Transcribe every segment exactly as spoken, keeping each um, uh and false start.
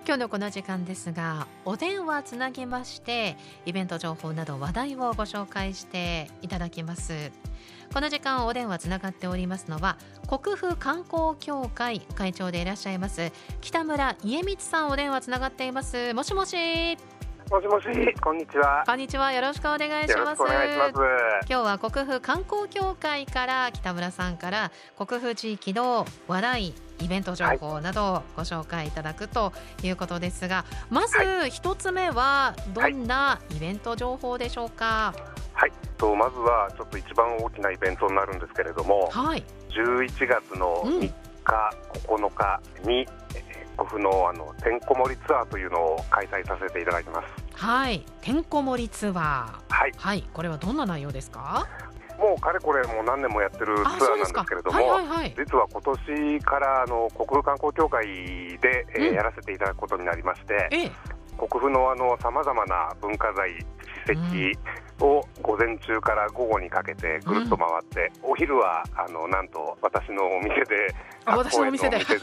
今日のこの時間ですが、お電話つなぎましてイベント情報など話題をご紹介していただきます。この時間お電話つながっておりますのは、国府観光協会会長でいらっしゃいます北村家光さん、お電話つながっています。もしもし。 もしもし、こんにちは。 こんにちは、よろしくお願いします。 よろしくお願いします。 今日は国府観光協会から北村さんから国府地域の話題、イベント情報などをご紹介いただくということですが、まず一つ目はどんなイベント情報でしょうか？ はい、とまずはちょっと一番大きなイベントになるんですけれども、 はい、 じゅういちがつのみっか、うん、ここのかに国府のあのてんこ盛りツアーというのを開催させていただきます。はい、 てんこ盛りツアー、はい、はい、これはどんな内容ですか？ もうかれこれもう何年もやってるツアーなんですけれども、はいはいはい、実は今年からあの国府観光協会で、えーうん、やらせていただくことになりまして、ええ、国府のあの様々な文化財史跡を午前中から午後にかけてぐるっと回って、うん、お昼はあのなんと私のお店で、 私のお店で、 はい、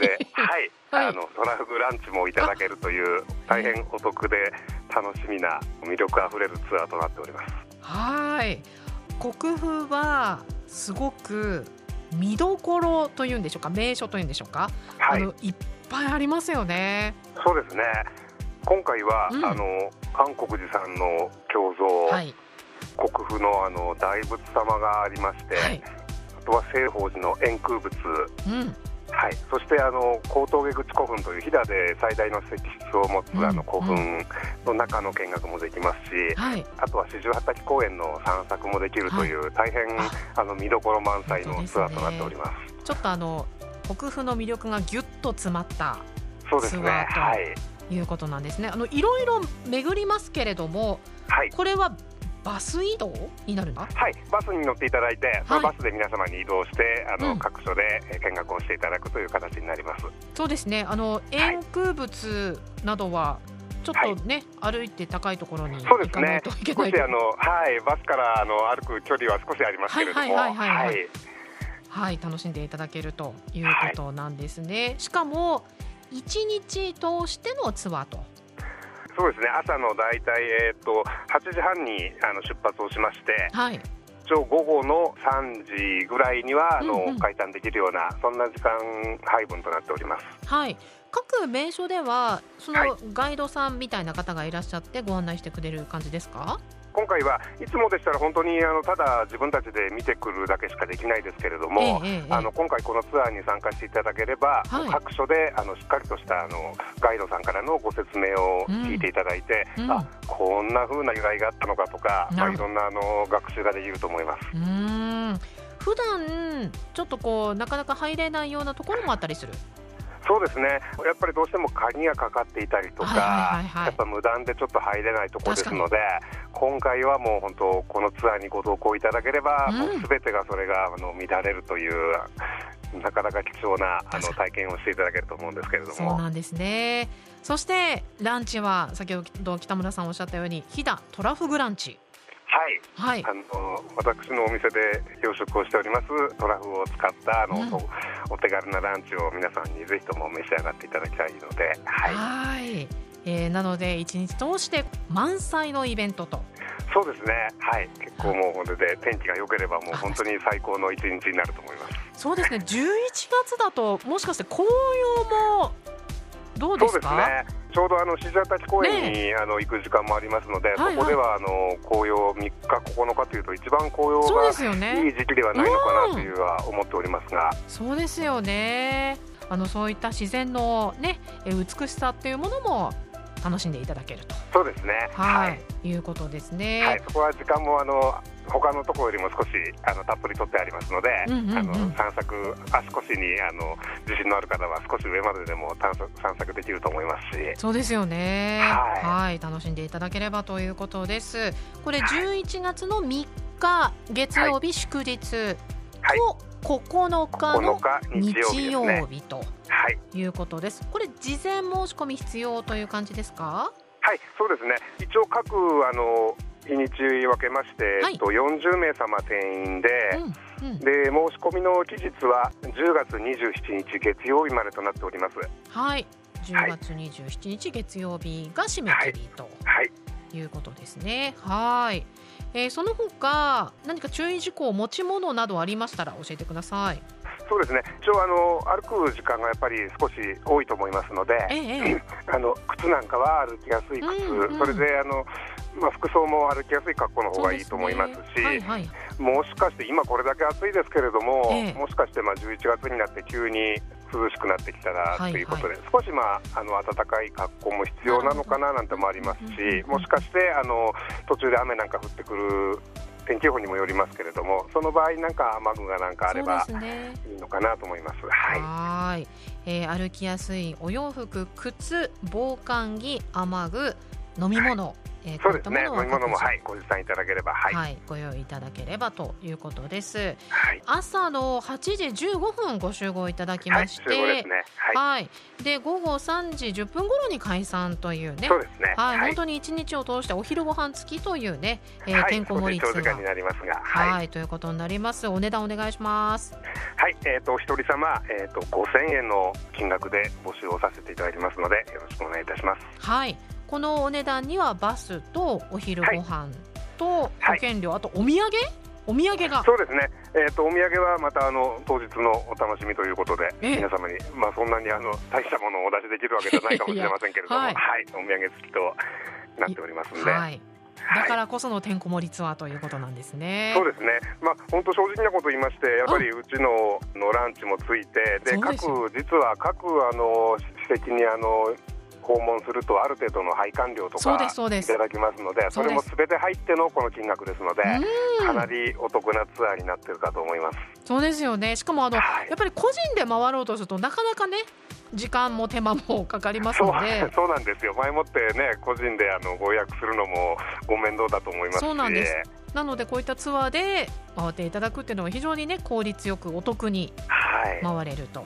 はい、あのトラフグランチもいただけるという大変お得で楽しみな魅力あふれるツアーとなっております。 はい、国府はすごく見どころというんでしょうか、名所というんでしょうか、はい、あのいっぱいありますよね。 そうですね。今回は、うん、あの韓国寺さんの胸像、はい、国府のあの大仏様がありまして、はい、あとは聖宝寺の円空仏、うん、はい、そしてあの高峠口古墳という飛騨で最大の石室を持つ、うん、あの古墳の中の見学もできますし、はい、あとは四十八滝公園の散策もできるという、はい、大変あの見どころ満載のツアーとなっております。 ね、ちょっとあの国府の魅力がぎゅっと詰まったそうですね、はい、 ということなんですね。あのいろいろ巡りますけれども、はい、これはバス移動になるの？ はい、バスに乗っていただいて、はい、そのバスで皆様に移動してあの、うん、各所で見学をしていただくという形になります。 そうですね。あの円空仏などはちょっとね、はい、歩いて高いところに行かないといけない。 そうですね。少しあの、はい、バスからあの歩く距離は少しありますけれども、はいはいはいはい、はいはい、楽しんでいただけるということなんですね。はい、しかもいちにち通してのツアーと。 そうですね。朝のだいたい、えー、とはちじはんにあの出発をしまして、はい、一応午後のさんじぐらいにはあの、うんうん、開館できるようなそんな時間配分となっております。 はい、各名所ではそのガイドさんみたいな方がいらっしゃってご案内してくれる感じですか？ 今回はいつもでしたら本当にあのただ自分たちで見てくるだけしかできないですけれども、ええええ、あの今回このツアーに参加していただければ、はい、各所であのしっかりとしたあのガイドさんからのご説明を聞いていただいて、うん、あこんな風な由来があったのかとか、まあ、いろんなあの学習ができると思います。 うーん、普段ちょっとこうなかなか入れないようなところもあったりする？ そうですね。やっぱりどうしても鍵がかかっていたりとか、はいはいはい、やっぱ無断でちょっと入れないところですので、今回はもう本当このツアーにご同行いただければ、うん、もう全てがそれがあの乱れるというなかなか貴重なあの体験をしていただけると思うんですけれども。 そうなんですね。そしてランチは先ほど北村さんおっしゃったように飛騨トラフグランチ、 はい、はい、あの私のお店で養殖をしておりますトラフを使ったあの、うん、お手軽なランチを皆さんにぜひとも召し上がっていただきたいので、はい、 はい、えー、なので一日通して満載のイベントと。 そうですね、はい、結構もうこれで天気が良ければもう本当に最高の一日になると思います。 そうですね。じゅういちがつだともしかして紅葉もどうですか？ そうですね。ちょうどあの四十八滝公園に、ね、あの行く時間もありますので、はいはい、そこではあの紅葉みっかここのかというと一番紅葉が、ね、いい時期ではないのかなというは思っておりますが、 うん、そうですよね。あのそういった自然の、ね、美しさっていうものも楽しんでいただけると。 そうですね、 はい、はい、いうことですね。 はい、そこは時間もあの他のところよりも少しあのたっぷり取ってありますので、うんうんうん、あの散策足腰にあの自信のある方は少し上まででも散策、散策できると思いますし。 そうですよね、はいはい、楽しんでいただければということです。これじゅういちがつのみっか月曜日、はい、祝日と、はい、ここのかの日曜日ということです。これ事前申し込み必要という感じですか？ はい、そうですね。一応各あの日にち分けまして、はい、よんじゅうめい様定員で、うんうん、で申し込みの期日はじゅうがつにじゅうしちにち月曜日までとなっております。 はい、 じゅうがつにじゅうしちにち月曜日が締め切りということですね。はい、えー、その他何か注意事項、持ち物などありましたら教えてください。 そうですね、一応あの歩く時間がやっぱり少し多いと思いますので、ええ、あの靴なんかは歩きやすい靴、うんうん、それであの、まあ、服装も歩きやすい格好の方がいいと思いますし、はいはい、もしかして今これだけ暑いですけれども、ええ、もしかしてまあじゅういちがつになって急に涼しくなってきたらということで、はいはい、少し、まあ、あの暖かい格好も必要なのかななんてもありますし、もしかしてあの途中で雨なんか降ってくる天気予報にもよりますけれども、その場合なんか雨具がなんかあればいいのかなと思います。はい、 はい、えー、歩きやすいお洋服、靴、防寒着、雨具、飲み物、はい、えー、 そうですね、飲み物も、はい、ご持参いただければ、はいはい、ご用意いただければということです。はい、朝のはちじじゅうごふんご集合いただきまして、はい、集合ですね。はいはい、で午後さんじじゅっぷん頃に解散というね、 そうですね、 はいはい、本当に一日を通してお昼ご飯付きというね、えーはい、てんこ盛りツアー、 長時間になりますが、 はいはい、ということになります。お値段お願いします。 はい、えー、とお一人様、えー、とごせんえんの金額で募集をさせていただきますので、よろしくお願いいたします。 はい、このお値段にはバスとお昼ご飯と保険料、はい、あとお土産お土産がそうですね、えー、とお土産はまたあの当日のお楽しみということで、皆様に、まあ、そんなにあの大したものをお出しできるわけじゃないかもしれませんけれどもはい、はい、お土産付きとなっておりますので、はい、 だからこそのてんこ盛りツアーということなんですね。 そうですね、まあ、本当正直なこと言いまして、やっぱりうち の, のランチもついて、で各実は各あの施設にあの訪問するとある程度の配管料とかいただきますので、それも全て入ってのこの金額ですので、かなりお得なツアーになっているかと思います。 そうですよね。しかもあの、はい、やっぱり個人で回ろうとするとなかなかね時間も手間もかかりますので、 そう、そうなんですよ。前もってね個人であのご予約するのもご面倒だと思いますし、 そうなんです。なのでこういったツアーで回っていただくっていうのは非常にね効率よくお得に回れると、はい、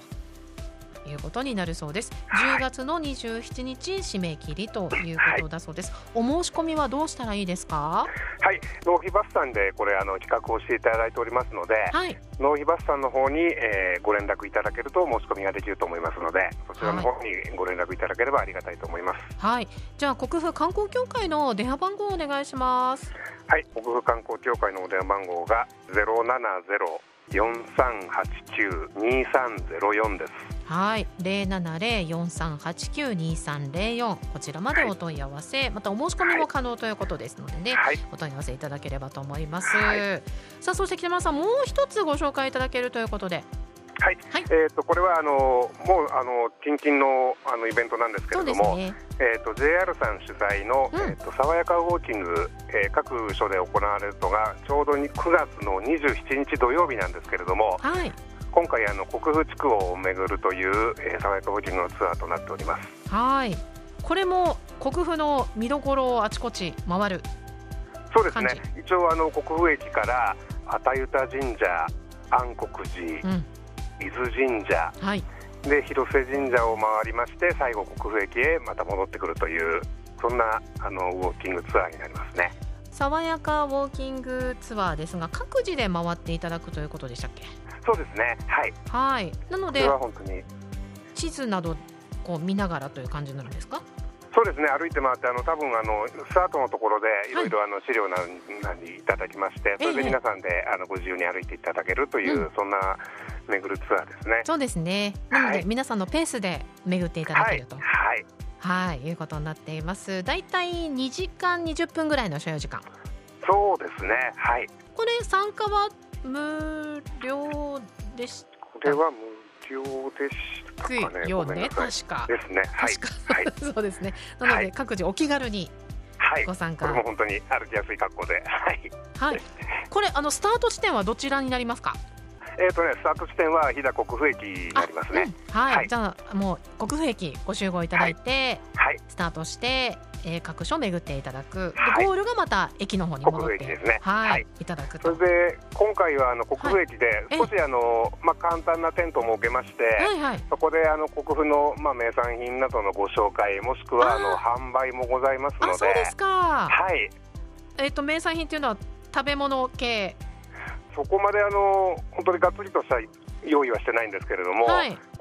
いうことになるそうです。じゅうがつのにじゅうしちにち締め切りということだそうです。はい、お申し込みはどうしたらいいですか？ はい、納費バスさんでこれあの企画をしていただいておりますので、はい、納費バスさんの方に、えー、ご連絡いただけると申し込みができると思いますので、そちらの方にご連絡いただければありがたいと思います。 はい、じゃあ国府観光協会の電話番号をお願いします。 はい、国府観光協会のお電話番号が ゼロななゼロ よんさんはちきゅう にさんゼロよん です。 はい、ゼロななゼロ よんさんはちきゅう にさんゼロよん、こちらまでお問い合わせ、はい、またお申し込みも可能ということですのでね、はい、お問い合わせいただければと思います。はい、さあそして北村さん、もう一つご紹介いただけるということで、 はい、はい、えー、とこれはあのもうあの近々 の, あのイベントなんですけれども、ね、えー、と ジェイアール さん主催の、うん、えー、と爽やかウォーキング、えー、各所で行われるのがちょうどくがつのにじゅうしちにち土曜日なんですけれども、はい、今回あの国府地区を巡るという、えー、爽やかウォーキングのツアーとなっております。 はい、これも国府の見どころをあちこち回る。 そうですね、一応あの国府駅からあたゆた神社、安国寺、うん、伊豆神社、はい、で広瀬神社を回りまして、最後国府駅へまた戻ってくるという、そんなあのウォーキングツアーになりますね。 爽やかウォーキングツアーですが、各自で回っていただくということでしたっけ？ そうですね、はい、 はい、なのでそれは本当に地図などこう見ながらという感じになるんですか？ そうですね、歩いて回って、あの多分あのスタートのところでいろいろ資料なりいただきまして、はい、それで皆さんであのご自由に歩いていただけるという、うん、そんな巡るツアーですね。 そうですね、なので、はい、皆さんのペースで巡っていただけると、はいはいはい、いうことになっています。だいたいにじかんにじゅっぷんぐらいの所要時間。 そうですね、はい。 これ参加は無料でした？ これは無料でしたかね。 よね、確かですね、はい、 確か、はい、そうですね。なので、はい、各自お気軽にご参加、 はい、これも本当に歩きやすい格好で、はい、 はい、これあのスタート地点はどちらになりますか？ えーとね、スタート地点は飛騨国府駅になりますね。 うん、はい、はい、じゃあもう国府駅ご集合いただいて、はい、スタートして、えー、各所巡っていただく、はい、ゴールがまた駅の方に戻って、国府駅ですね、はいはい、いただくと。 それで今回はあの国府駅で少しあの、まあ、簡単なテントを設けまして、はいはい、そこであの国府の、まあ、名産品などのご紹介、もしくはあの販売もございますので。 あ、そうですか。 はい、 えーと、名産品というのは食べ物系？ そこまであの本当にがっつりとした用意はしてないんですけれども、はい、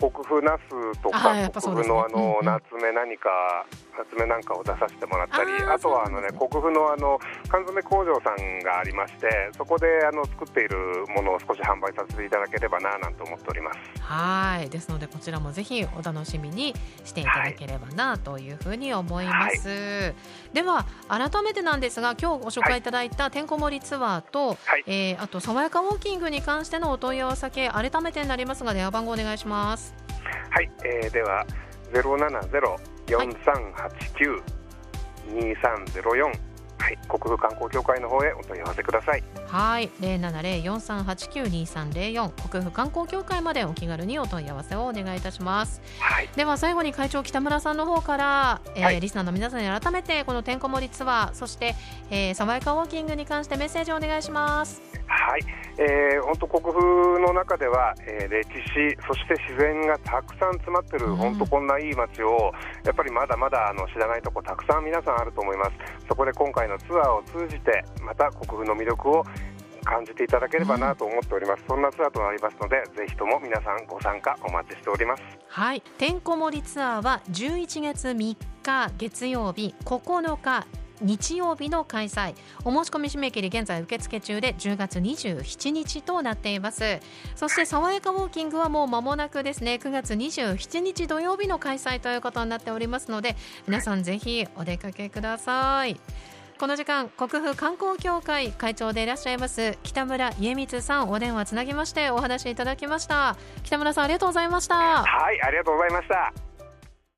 国府ナスとか国府のあの夏目何か夏目なんかを出させてもらったり、あとはあのね国府のあの缶詰工場さんがありまして、そこであの作っているものを少し販売させていただければななんて思っております。 はい、ですのでこちらもぜひお楽しみにしていただければなというふうに思います、はい、では改めてなんですが、今日ご紹介いただいたてんこ盛りツアーと、はい、えー、あと爽やかウォーキングに関してのお問い合わせ先改めてになりますが電話番号お願いします。 はい、えー、では ゼロななゼロ よんさんはちきゅう にさんゼロよん、はい、国府観光協会の方へお問い合わせください。 はい、ゼロななゼロ よんさんはちきゅう にさんゼロよん 国府観光協会までお気軽にお問い合わせをお願いいたします、はい、では最後に会長北村さんの方から、えーはい、リスナーの皆さんに改めてこのてんこ盛りツアー、そして、えー、爽やかウォーキングに関してメッセージをお願いします。 はい、えー、本当国府の中では、えー、歴史そして自然がたくさん詰まってる、うん、本当こんないい街をやっぱりまだまだあの知らないとこたくさん皆さんあると思います。そこで今回のツアーを通じてまた国府の魅力を感じていただければなと思っております、うん、そんなツアーとなりますのでぜひとも皆さんご参加お待ちしております。 はい、てんこ盛りツアーはじゅういちがつみっか月曜日、ここのか日曜日の開催。お申し込み締め切り現在受付中でじゅうがつにじゅうしちにちとなっています。そして爽やかウォーキングはもう間もなくですね、くがつにじゅうしちにち土曜日の開催ということになっておりますので、皆さんぜひお出かけください。この時間国府観光協会会長でいらっしゃいます北村家光さん、お電話つなぎましてお話いただきました。北村さんありがとうございました。 はい、ありがとうございました。